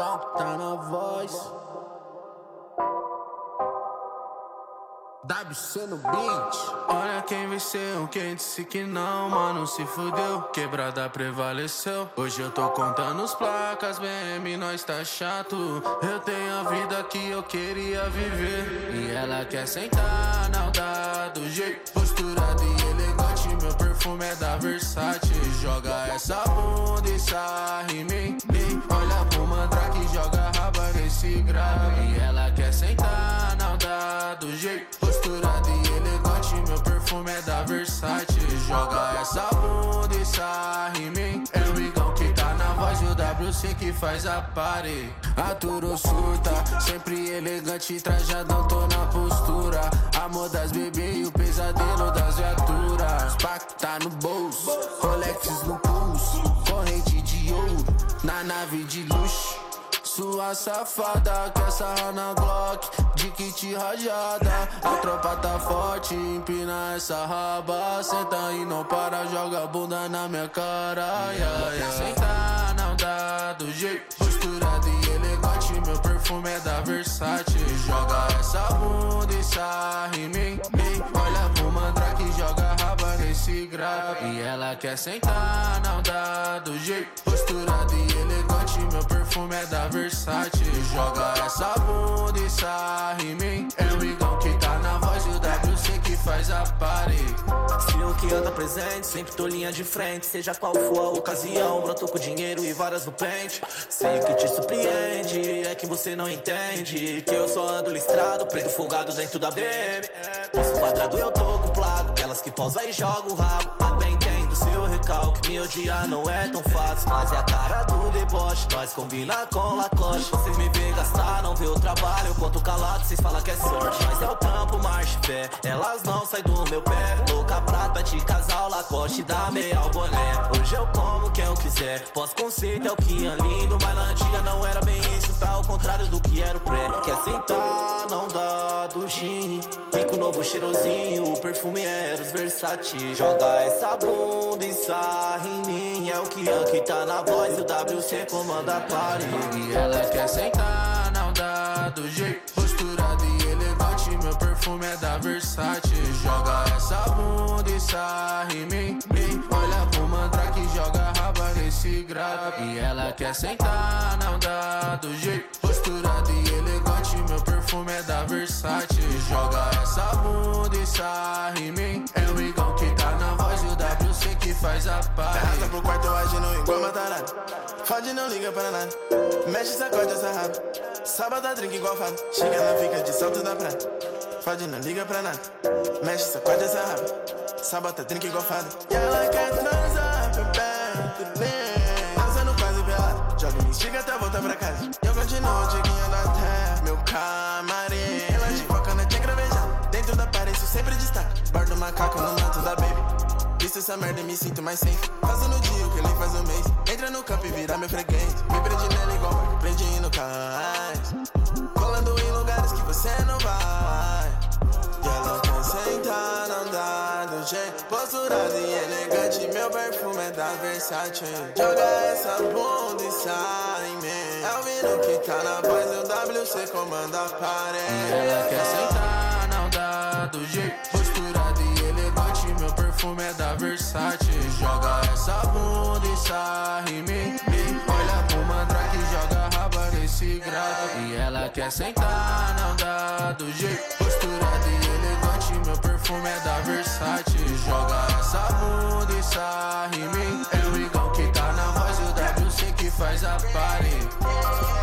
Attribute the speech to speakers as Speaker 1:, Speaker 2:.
Speaker 1: amigão que tá na voz. WC no beat.
Speaker 2: Olha quem venceu, quem disse que não, mano, se fudeu. Quebrada prevaleceu. Hoje eu tô contando os placas, BM, nós tá chato. Eu tenho a vida que eu queria viver. E ela quer sentar, não dá do jeito. Posturada e elegante, meu perfume é da Versace. Joga essa bunda e sarre em mim. Olha pro mandrake, joga raba nesse grave. E ela quer sentar, não dá do jeito. Posturada e elegante, meu perfume é da Versace. Joga essa bunda e sarre em mim. É o igão que tá na voz e o WC que faz a party. Aturo surta, sempre elegante, trajadão, tô na postura. Amor das bebê e o pesadelo das viaturas. Pac tá no bolso, Rolex no pulso, corrente de ouro na nave de luxo. Sua safada quer sarrar na Glock, de kit rajada. A tropa tá forte, empina essa raba. Senta e não para, joga a bunda na minha cara. Sentar não dá do jeito. Posturada e elegante, meu perfume é da Versace. Joga essa bunda e sarre em mim. Olha pro mandrake, joga raba nesse grave. E ela quer sentar, não dá do jeito. Posturada e elegante, meu perfume é da Versace. Joga essa bunda e sarre em mim. É o igão que tá na voz e o WC que faz a party.
Speaker 3: Fio que anda presente, sempre tô linha de frente. Seja qual for a ocasião, broto com dinheiro e varas no pente. Sei o que te surpreende, é que você não entende que eu só ando listrado, preto folgado dentro da BM. Posso quadrado, eu tô acoplado. Elas que pousam e jogam o rabo. Bem entendo seu recalque, me odiar não é tão fácil. Mas é a cara do deboche, nós combina com Lacoste. Vocês me vê gastar, não vê o trabalho. Eu conto calado, vocês falam que é sorte. Mas é o trampo, marcha e fé. Elas não saem do meu pé. Louca prata de casal, Lacoste da meia ao boné. Hoje eu como quem eu quiser. Pós-conceito é o que é lindo, mas na antiga não era bem isso. Tá ao contrário do que era o pré. Quer sentar, não dá do gin. Fica o novo cheirosinho, o perfume é os Versace. Joga essa bunda e sarre em mim. É o que tá na voz e o WC comanda a party.
Speaker 2: E ela quer sentar, não dá do jeito. Posturada e elegante, meu perfume é da Versace. Joga essa bunda e sarre em mim. Olha pro mandrake, joga raba nesse grave. E ela quer sentar, não dá do jeito. Posturada e elegante, meu perfume é da Versace. Joga essa bunda e sarre em mim. É o igão que tá na voz e o WC que faz a party.
Speaker 4: Arrasta pro quarto agindo igual matarado. Fode não liga pra nada. Mexe, sacode essa raba. Sábado a drink igual fado. Chega ela fica de salto da praia. Fode não liga pra nada. Mexe, sacode essa raba. Sábado a drink igual fado. E ela quer transar, bebê. Dançando quase pelado. Joga me estiga até voltar pra casa. Eu continuo diguinha da terra. Meu camarim. Ela de foca na tinha cravejada. Dentro da parede sempre destaque. Bordo macaco no manto da baby. Visto essa merda e me sinto mais safe. Faço no dia o que ele faz no mês. Entra no campo e vira meu freguês. Me prende nela igual barco, prendi no cais. Colando em lugares que você não vai. E ela quer sentar, não dá do jeito. Posturada e elegante, meu perfume é da Versace. Joga essa bunda e sai em mim. É o vino que tá na voz e o WC comanda a parede.
Speaker 2: E ela quer sentar, não dá do jeito. Posturada e elegante, meu perfume é da Versace. Joga essa bunda e sarre em mim. Olha pro mandrake, joga raba nesse grave. E ela quer sentar, não dá do jeito. Posturada e elegante, meu perfume é da Versace. Joga essa bunda e sarre em mim. É o igão que tá na voz e o WC que faz a party.